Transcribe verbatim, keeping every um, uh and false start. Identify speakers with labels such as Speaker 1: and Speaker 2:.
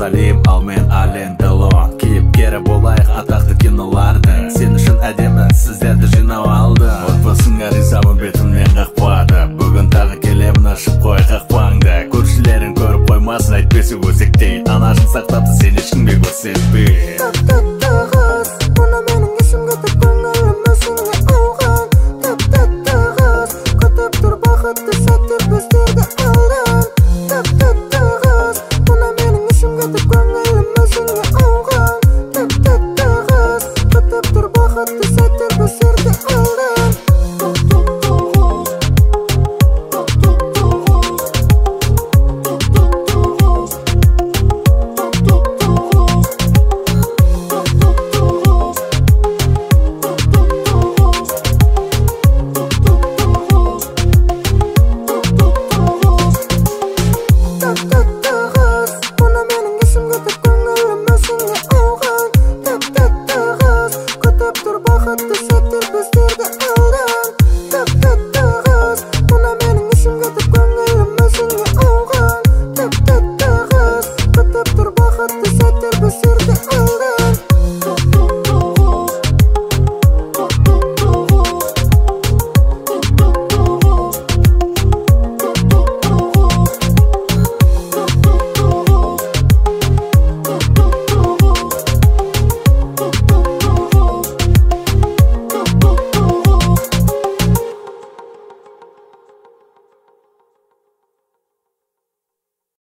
Speaker 1: Розалим, ал мен Ален Делон. Кейіпкері болайық атақты кинолардың. Сен үшін әдемі сіздерді жинау алды. Отбасыңа ризамын, бетімнен қақпады. Бүгін тағы келемін, ашып қой қақпаңды. Көршілерін көріп қоймасын, әйтпесе өсектейді. Анашын сақтапты, сен ешкімге көрсетпей.
Speaker 2: Бақытты сәттер біздерді алдан. Тәп-тәп-тағыз, мына менің есімге түсіп көңілім өзіңе ауған. Тәп-тәп-тағыз, күтіп тұр бақытты